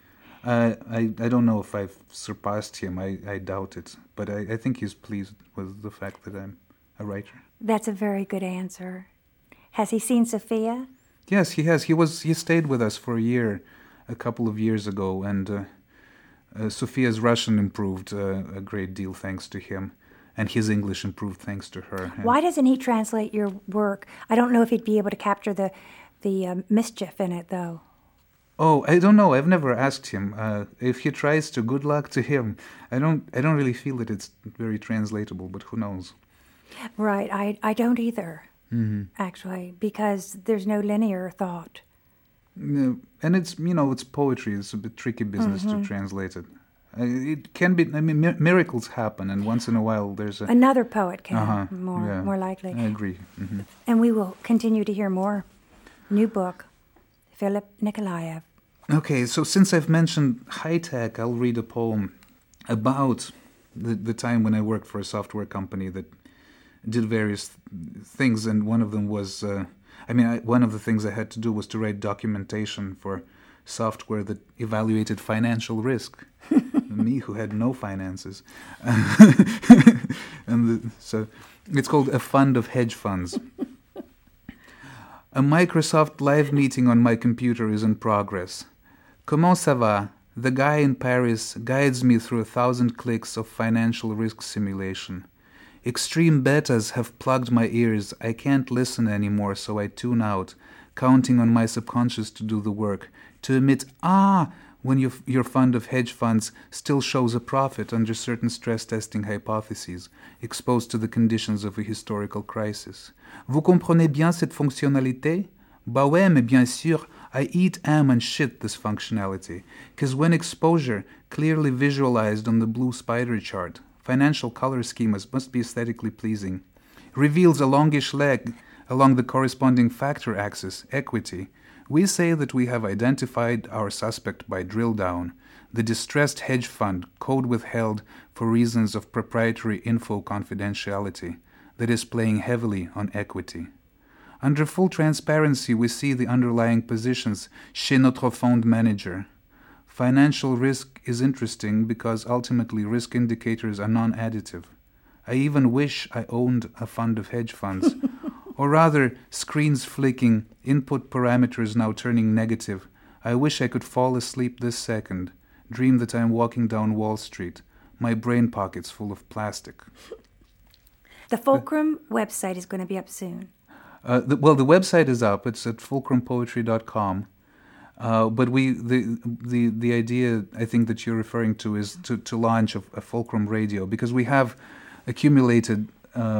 Uh, I I don't know if I've surpassed him. I, I doubt it. But I, I think he's pleased with the fact that I'm a writer. That's a very good answer. Has he seen Sophia? Yes, he has. He was he stayed with us for a year, a couple of years ago, and uh, uh, Sophia's Russian improved uh, a great deal thanks to him, and his English improved thanks to her. And why doesn't he translate your work? I don't know if he'd be able to capture the the uh, mischief in it, though. Oh, I don't know. I've never asked him. Uh, if he tries to, good luck to him. I don't. I don't really feel that it's very translatable, but who knows? Right. I I don't either. Mm-hmm. Actually, because there's no linear thought. No, and it's you know it's poetry. It's a bit tricky business mm-hmm. to translate it. Uh, it can be. I mean, mi- miracles happen, and once in a while there's a Another poet can uh-huh, more yeah, more likely. I agree. Mm-hmm. And we will continue to hear more. New book, Philip Nikolaev. Okay, so since I've mentioned high tech, I'll read a poem about the, the time when I worked for a software company that did various th- things, and one of them was, uh, I mean, I, one of the things I had to do was to write documentation for software that evaluated financial risk. Me, who had no finances. and the, so it's called A Fund of Hedge Funds. A Microsoft Live meeting on my computer is in progress. Comment ça va? The guy in Paris guides me through a thousand clicks of financial risk simulation. Extreme betas have plugged my ears. I can't listen anymore, so I tune out, counting on my subconscious to do the work, to emit ah when your, your fund of hedge funds still shows a profit under certain stress testing hypotheses, exposed to the conditions of a historical crisis. Vous comprenez bien cette fonctionnalité? Bah ouais, mais bien sûr, I eat, am, and shit this functionality, because when exposure, clearly visualized on the blue spider chart, financial color schemas must be aesthetically pleasing, reveals a longish leg along the corresponding factor axis, equity, we say that we have identified our suspect by drill down, the distressed hedge fund, code withheld for reasons of proprietary info confidentiality, that is playing heavily on equity. Under full transparency, we see the underlying positions chez notre fund manager. Financial risk is interesting because ultimately risk indicators are non-additive. I even wish I owned a fund of hedge funds. Or rather, screens flicking, input parameters now turning negative. I wish I could fall asleep this second, dream that I'm walking down Wall Street, my brain pockets full of plastic. The Fulcrum uh, website is going to be up soon. Uh, the, well, the website is up. It's at fulcrum poetry dot com. Uh, but we the the the idea I think that you're referring to is to, to launch a, a Fulcrum radio, because we have accumulated um,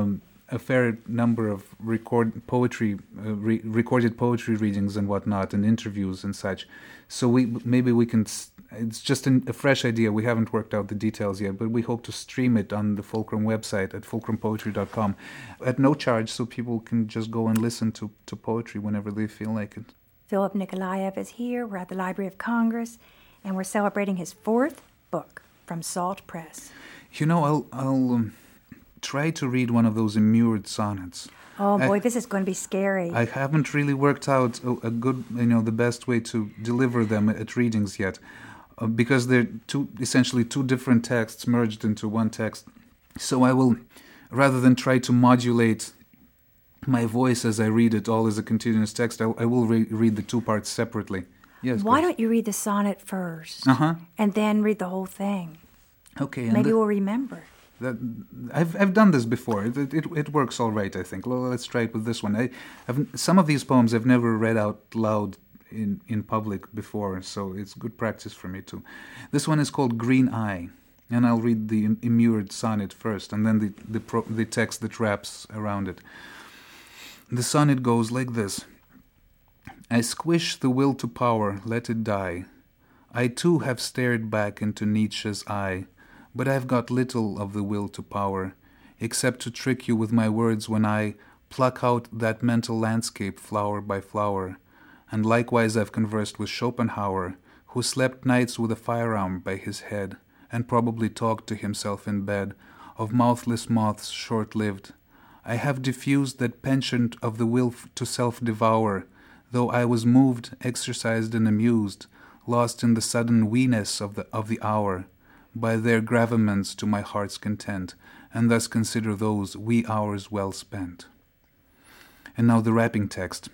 a fair number of record poetry, uh, re- recorded poetry readings and whatnot, and interviews and such. So we maybe we can. It's just an, a fresh idea. We haven't worked out the details yet, but we hope to stream it on the Fulcrum website at fulcrum poetry dot com at no charge, so people can just go and listen to, to poetry whenever they feel like it. Philip Nikolaev is here. We're at the Library of Congress, and we're celebrating his fourth book from Salt Press. You know, I'll I'll um, try to read one of those immured sonnets. Oh boy, I, this is going to be scary. I haven't really worked out a, a good, you know, the best way to deliver them at readings yet, uh, because they're two essentially two different texts merged into one text. So I will, rather than try to modulate my voice as I read it all as a continuous text, I, I will re- read the two parts separately. Yes. Why please. don't you read the sonnet first, Uh-huh. and then read the whole thing? Okay. And Maybe the, we'll remember. that, I've I've done this before. It, it it works all right, I think. Well, let's try it with this one. I, I've, some of these poems I've never read out loud in, in public before, so it's good practice for me too. This one is called Green Eye, and I'll read the immured sonnet first, and then the the, pro, the text that wraps around it. The sonnet goes like this. I squish the will to power, let it die. I too have stared back into Nietzsche's eye, but I've got little of the will to power, except to trick you with my words when I pluck out that mental landscape flower by flower. And likewise I've conversed with Schopenhauer, who slept nights with a firearm by his head, and probably talked to himself in bed of mouthless moths short-lived. I have diffused that penchant of the will f- to self-devour, though I was moved, exercised, and amused, lost in the sudden weeness of the of the hour, by their gravaments to my heart's content, and thus consider those wee hours well spent. And now the wrapping text.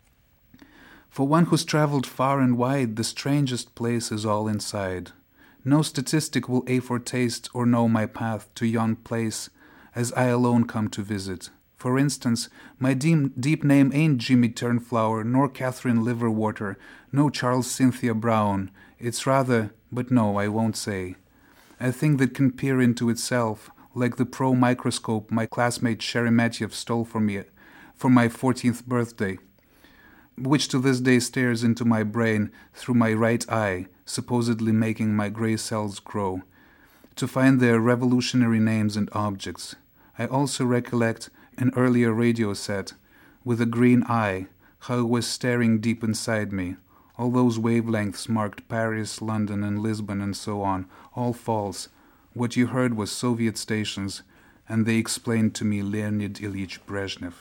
For one who's traveled far and wide, the strangest place is all inside. No statistic will a foretaste or know my path to yon place, as I alone come to visit. For instance, my deep, deep name ain't Jimmy Turnflower, nor Catherine Liverwater, no Charles Cynthia Brown. It's rather, but no, I won't say, a thing that can peer into itself, like the pro microscope my classmate Sheremetyev stole from me for my fourteenth birthday, which to this day stares into my brain through my right eye, supposedly making my gray cells grow, to find their revolutionary names and objects. I also recollect an earlier radio set, with a green eye, how it was staring deep inside me. All those wavelengths marked Paris, London, and Lisbon, and so on, all false. What you heard was Soviet stations, and they explained to me Leonid Ilyich Brezhnev.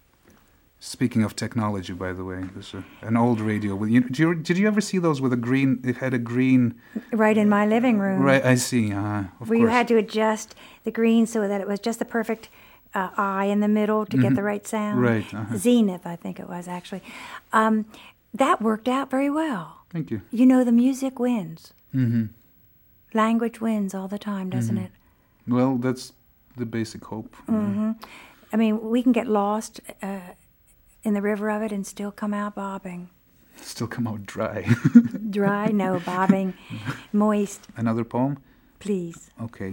Speaking of technology, by the way, this is an old radio. With, you, did, you, did you ever see those with a green? It had a green. Right in my living room. Right, I see. Uh, of Where course. you had to adjust the green so that it was just the perfect uh, eye in the middle to mm-hmm. get the right sound. Right. Uh-huh. Zenith, I think it was actually. Um, that worked out very well. Thank you. You know, the music wins. Mm-hmm. Language wins all the time, doesn't mm-hmm. it? Well, that's the basic hope. Mm-hmm. I mean, we can get lost uh, in the river of it and still come out bobbing. Still come out dry. Dry? No, bobbing. Moist. Another poem? Please. Okay.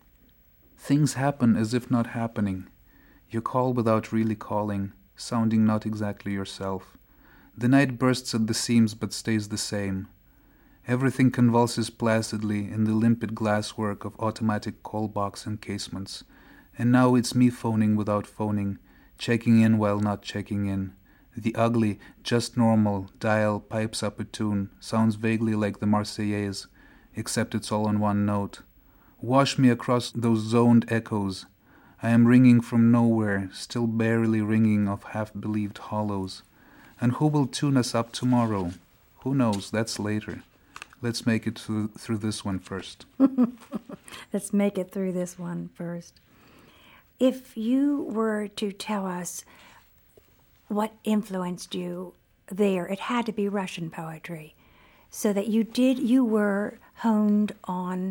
Things happen as if not happening. You call without really calling, sounding not exactly yourself. The night bursts at the seams but stays the same. Everything convulses placidly in the limpid glasswork of automatic call box encasements. And now it's me phoning without phoning, checking in while not checking in. The ugly, just normal dial pipes up a tune, sounds vaguely like the Marseillaise, except it's all on one note. Wash me across those zoned echoes. I am ringing from nowhere, still barely ringing of half-believed hollows. And who will tune us up tomorrow? Who knows? That's later. Let's make it through, through this one first. Let's make it through this one first. If you were to tell us what influenced you there, it had to be Russian poetry, so that you did, you were honed on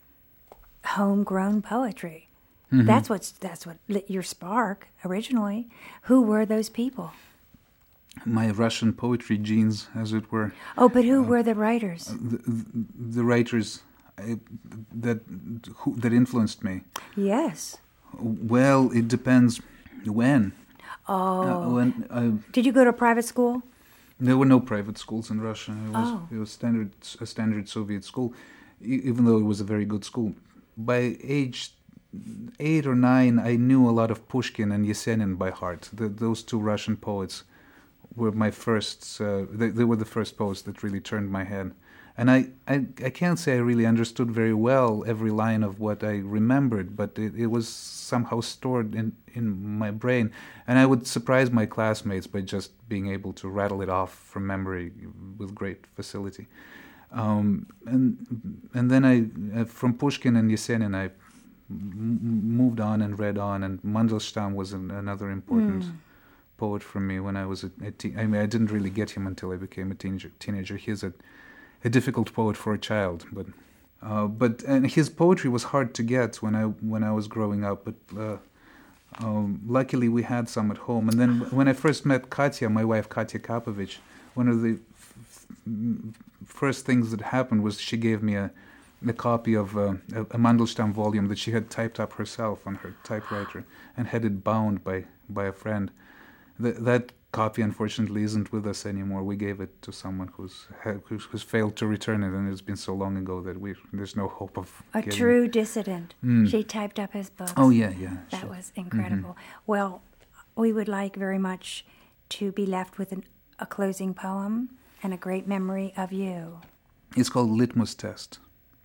homegrown poetry. Mm-hmm. That's what's that's what lit your spark originally. Who were those people? My Russian poetry genes, as it were. Oh, but who uh, were the writers? The, the, the writers uh, that who, that influenced me. Yes. Well, it depends. When? Oh. Uh, when I, Did you go to private school? There were no private schools in Russia. It was, Oh. it was standard, a standard Soviet school, e- even though it was a very good school. By age eight or nine, I knew a lot of Pushkin and Yesenin by heart. The, those two Russian poets were my first, uh, they, they were the first poets that really turned my head. And I, I, I can't say I really understood very well every line of what I remembered, but it, it was somehow stored in, in my brain. And I would surprise my classmates by just being able to rattle it off from memory with great facility. Um, and and then I, uh, from Pushkin and Yesenin, I m- moved on and read on, and Mandelstam was an, another important mm. poet for me when I was a, a teen. I mean, I didn't really get him until I became a teenager. Teenager, he's a a difficult poet for a child, but uh, but and his poetry was hard to get when I when I was growing up. But uh, um, luckily we had some at home. And then when I first met Katya, my wife Katya Kapovich, one of the f- f- first things that happened was she gave me a a copy of uh, a, a Mandelstam volume that she had typed up herself on her typewriter and had it bound by by a friend. Th- that copy, unfortunately, isn't with us anymore. We gave it to someone who's who's, who's failed to return it, and it's been so long ago that we there's no hope of a getting true it. dissident. Mm. She typed up his books. Oh yeah, yeah. That sure. was incredible. Mm-hmm. Well, we would like very much to be left with an, a closing poem and a great memory of you. It's called Litmus Test.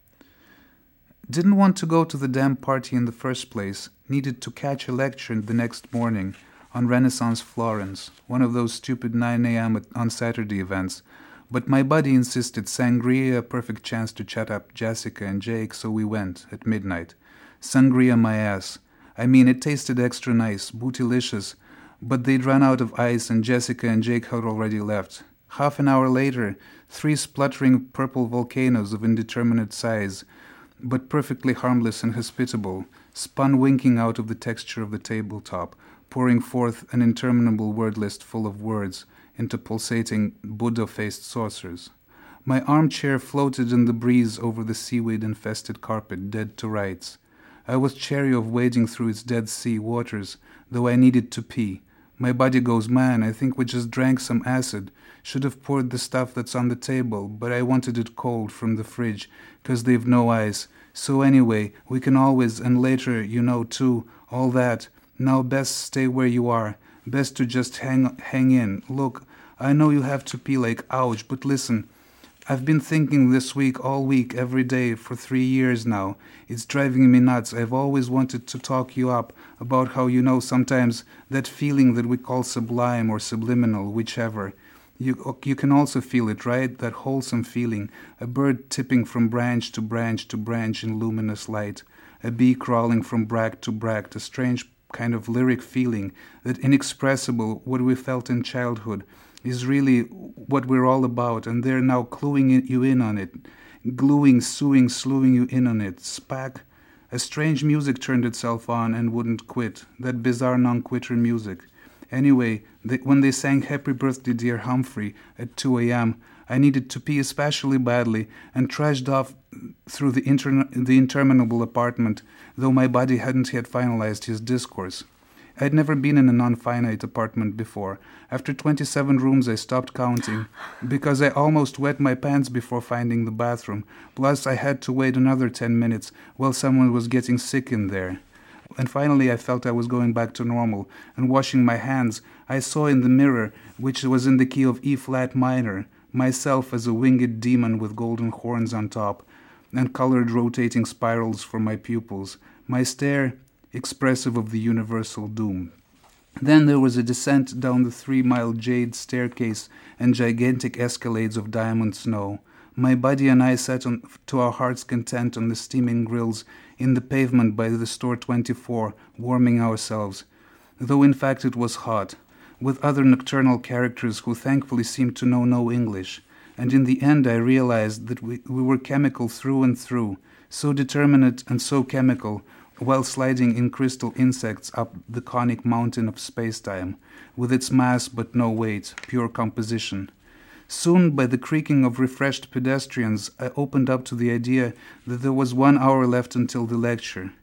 Didn't want to go to the damn party in the first place. Needed to catch a lecture the next morning on Renaissance Florence, one of those stupid nine a.m. on Saturday events. But my buddy insisted sangria, a perfect chance to chat up Jessica and Jake, so we went, at midnight. Sangria my ass. I mean, it tasted extra nice, bootylicious, but they'd run out of ice and Jessica and Jake had already left. Half an hour later, three spluttering purple volcanoes of indeterminate size, but perfectly harmless and hospitable, spun winking out of the texture of the tabletop, pouring forth an interminable word list full of words into pulsating Buddha-faced saucers. My armchair floated in the breeze over the seaweed-infested carpet, dead to rights. I was chary of wading through its Dead Sea waters, though I needed to pee. My body goes, man, I think we just drank some acid. Should have poured the stuff that's on the table, but I wanted it cold from the fridge, 'cause they've no ice. So anyway, we can always, and later, you know, too, all that. Now best stay where you are. Best to just hang hang in. Look, I know you have to pee like ouch, but listen. I've been thinking this week, all week, every day, for three years now. It's driving me nuts. I've always wanted to talk you up about how, you know, sometimes that feeling that we call sublime or subliminal, whichever. You, you can also feel it, right? That wholesome feeling. A bird tipping from branch to branch to branch in luminous light. A bee crawling from brag to brag. A strange kind of lyric feeling, that inexpressible, what we felt in childhood, is really what we're all about, and they're now cluing you in on it, gluing, sewing, slewing you in on it. Spack. A strange music turned itself on and wouldn't quit, that bizarre non-quitter music. Anyway, they, when they sang Happy Birthday Dear Humphrey at two a.m., I needed to pee especially badly and trudged off through the, inter- the interminable apartment, though my body hadn't yet finalized his discourse. I had never been in a non-finite apartment before. After twenty-seven rooms, I stopped counting, because I almost wet my pants before finding the bathroom. Plus, I had to wait another ten minutes while someone was getting sick in there. And finally, I felt I was going back to normal, and washing my hands, I saw in the mirror, which was in the key of E-flat minor, myself as a winged demon with golden horns on top, and colored rotating spirals for my pupils, my stare expressive of the universal doom. Then there was a descent down the three-mile jade staircase and gigantic escalades of diamond snow. My buddy and I sat on, to our heart's content on the steaming grills in the pavement by the store twenty-four, warming ourselves, though in fact it was hot, with other nocturnal characters who thankfully seemed to know no English. And in the end I realized that we, we were chemical through and through, so determinate and so chemical, while sliding in crystal insects up the conic mountain of space-time, with its mass but no weight, pure composition. Soon, by the creaking of refreshed pedestrians, I opened up to the idea that there was one hour left until the lecture.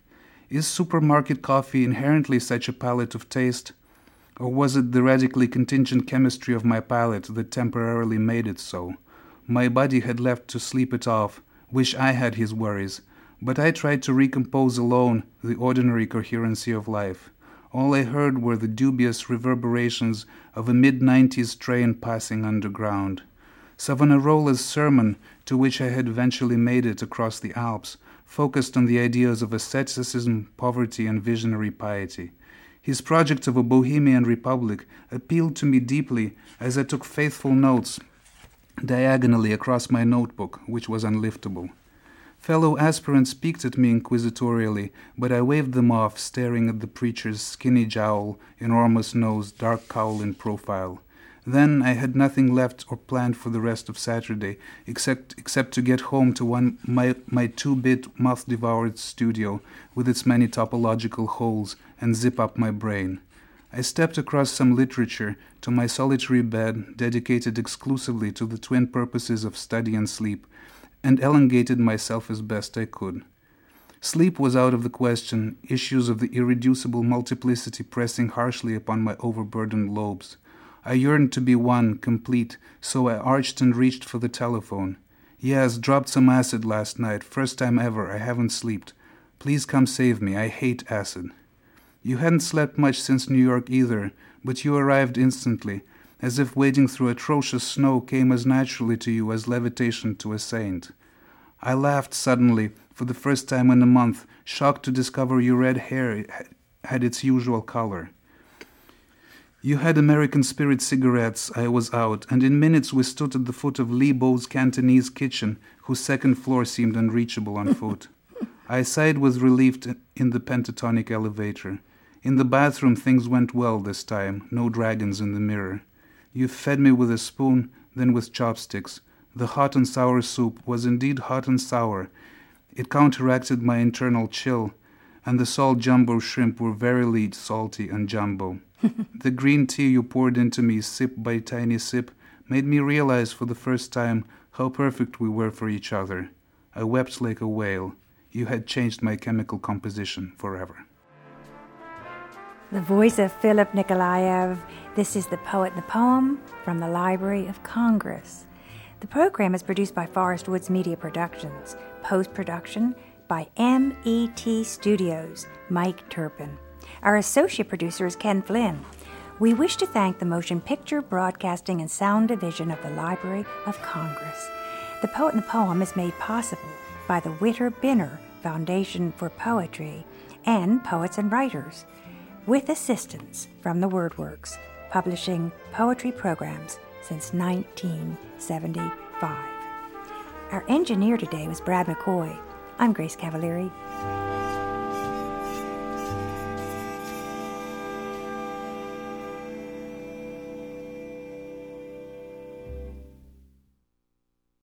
Is supermarket coffee inherently such a palate of taste? Or was it the radically contingent chemistry of my palate that temporarily made it so? My body had left to sleep it off. Wish I had his worries. But I tried to recompose alone the ordinary coherency of life. All I heard were the dubious reverberations of a mid-nineties train passing underground. Savonarola's sermon, to which I had eventually made it across the Alps, focused on the ideas of asceticism, poverty, and visionary piety. His project of a Bohemian Republic appealed to me deeply as I took faithful notes diagonally across my notebook, which was unliftable. Fellow aspirants peeked at me inquisitorially, but I waved them off, staring at the preacher's skinny jowl, enormous nose, dark cowl in profile. Then I had nothing left or planned for the rest of Saturday, except except to get home to one my my two-bit moth-devoured studio with its many topological holes and zip up my brain. I stepped across some literature to my solitary bed, dedicated exclusively to the twin purposes of study and sleep, and elongated myself as best I could. Sleep was out of the question, issues of the irreducible multiplicity pressing harshly upon my overburdened lobes. I yearned to be one, complete, so I arched and reached for the telephone. Yes, dropped some acid last night, first time ever, I haven't slept. Please come save me, I hate acid. You hadn't slept much since New York either, but you arrived instantly, as if wading through atrocious snow came as naturally to you as levitation to a saint. I laughed suddenly, for the first time in a month, shocked to discover your red hair had its usual color. You had American Spirit cigarettes, I was out, and in minutes we stood at the foot of Lee Bow's Cantonese kitchen, whose second floor seemed unreachable on foot. I sighed with relief in the pentatonic elevator. In the bathroom things went well this time, no dragons in the mirror. You fed me with a spoon, then with chopsticks. The hot and sour soup was indeed hot and sour. It counteracted my internal chill, and the salt jumbo shrimp were verily salty and jumbo. The green tea you poured into me sip by tiny sip made me realize for the first time how perfect we were for each other. I wept like a whale. You had changed my chemical composition forever. The voice of Philip Nikolaev. This is The Poet and the Poem from the Library of Congress. The program is produced by Forest Woods Media Productions. Post-production by M E T Studios, Mike Turpin. Our associate producer is Ken Flynn. We wish to thank the Motion Picture, Broadcasting, and Sound Division of the Library of Congress. The Poet and the Poem is made possible by the Witter Binner Foundation for Poetry and Poets and Writers, with assistance from the WordWorks, publishing poetry programs since nineteen seventy-five. Our engineer today was Brad McCoy. I'm Grace Cavalieri.